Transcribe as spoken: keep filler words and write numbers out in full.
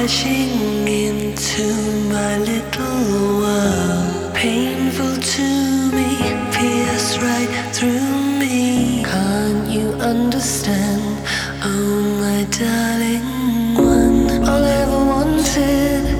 crashing into my little world. Painful to me, pierce right through me. Can't you understand? Oh my darling one, all I ever wanted